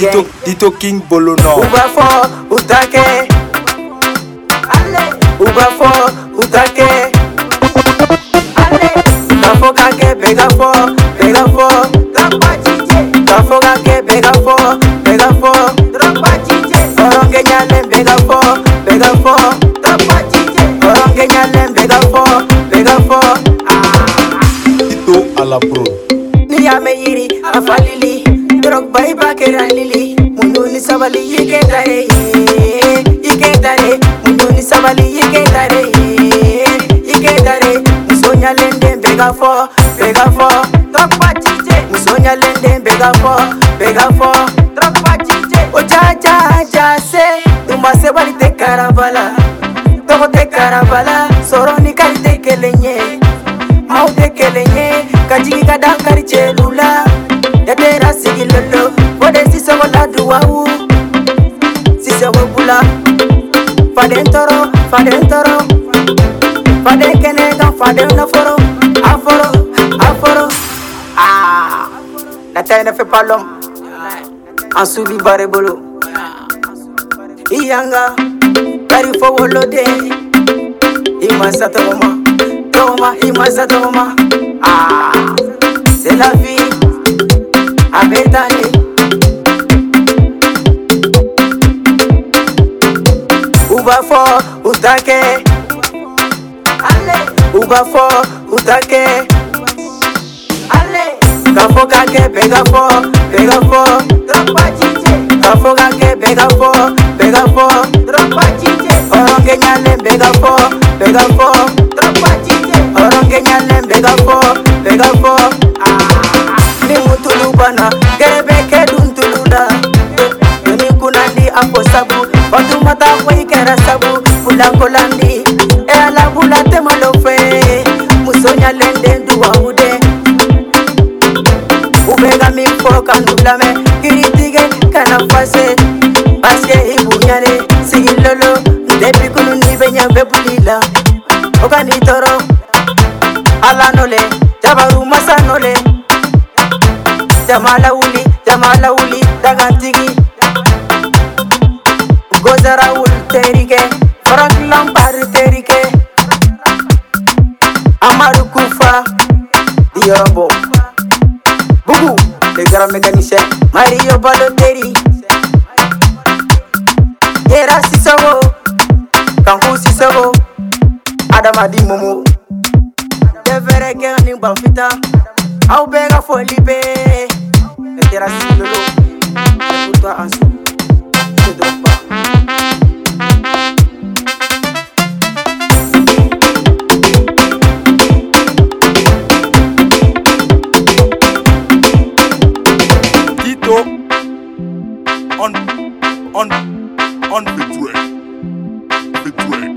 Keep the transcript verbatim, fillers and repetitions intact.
Tito, Tito King Bolono. Uba fo, utake. Uba fo, utake. Kafo kake, bega fo, bega fo. Kafo kake, bega fo, bega fo. Oronge nyale, bega fo, bega fo. Oronge nyale, bega fo, bega fo. Tito à la pro. Ni ame yiri, afalili. Drog bai bakera lili. Mununi sabali yike tare, yike tare. Mununi sabali yike tare, yike tare. Musonya lende bega fo, bega fo. Drog pa chiche. Musonya lende bega fo, bega fo. Drog pa chiche. Ocha cha cha se, tumase bali te karabala. Togo te karabala, soro ni kari te kelenye. Mau te kelenye, kajiki kadang kari chelula. Yadera sigi lolo, wode sisa wala duwawu. Sisa wabula, faden toro, faden toro. Faden kenega, faden naforo, aforo, aforo. Ah, la taille ne fait pas l'homme. En soubi bare bolo. Iyanga, kari fo wolode. Imasa toma, toma, imasa toma. Ah, c'est la vie. Abetane Uba fo, utake. Uba fo, utake. Kafo kake, bega fo, bega fo. Kafo kake, bega fo, bega fo. Oronge nyale, bega fo, bega fo. Oronge nyale, bega fo, bega fo. Ni mutulubana, gerebe keduntulula. Yoni kunandi apo sabu, watu mata kwe kera sabu. Bula kolandi, e ala bula temalofe. Musonya lende nduwa ude. Ubega mifo kandulame, kiritige kanafase. Paske ibunyane, sigilolo. Depi kunu nibenya bebulila. Okani toro, ala nole, jabaru masa nole. Jamala uli, jamala uli, dagantigi. Gozara ul terike, Frank Lampard terike. Amaru Kufa, Diorbo. Bugu, le grand mécanicien, Mario Balotelli. Yera Sissoko, Kankou Sissoko, Adamadi Momo. Devere Gerni Banfita, Aubega Folipe. Era si lolo, pour toi en sous, ne dors pas. Tito on on on the track, the track.